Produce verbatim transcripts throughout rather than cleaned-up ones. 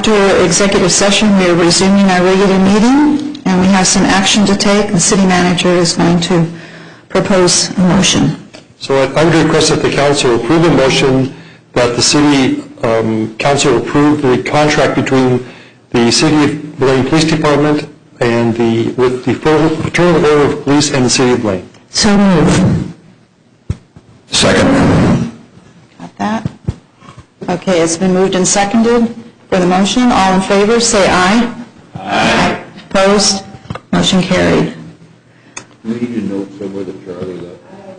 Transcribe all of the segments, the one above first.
after executive session, we are resuming our regular meeting, and we have some action to take. The city manager is going to propose a motion. So I would request that the council approve a motion that the city um, council approve the contract between the City of Blaine Police Department and the with the Fraternal Order of Police and the City of Blaine. So move. Second. Got that? Okay, it's been moved and seconded for the motion. All in favor, say aye. Aye. Opposed? Motion carried. We need to note somewhere that Charlie left.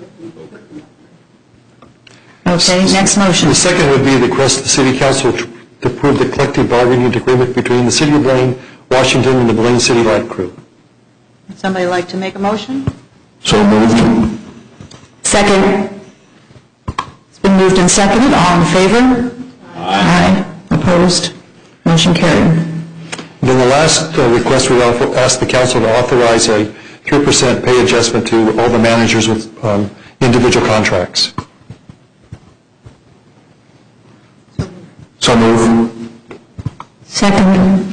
Okay, next motion. The second would be the request of the City Council to approve the collective bargaining agreement between the City of Blaine, Washington, and the Blaine City Light Crew. Would somebody like to make a motion? So moved. Second. It's been moved and seconded. All in favor? Aye. Aye. Opposed? Motion carried. Then the last uh, request we ask the council to authorize a three percent pay adjustment to all the managers with um, individual contracts. So moved. Second.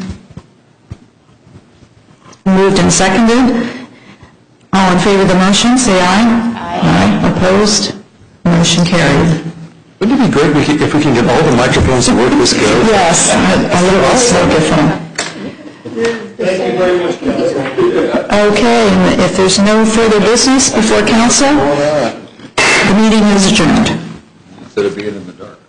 Moved and seconded. All in favor of the motion, say aye. Aye. Aye. Opposed? Motion carried. Wouldn't it be great if we can get all the microphones to work this good? Yes, a little microphone. Thank you very much, Council. Okay, and if there's no further business before council, the meeting is adjourned. Instead of being in the dark.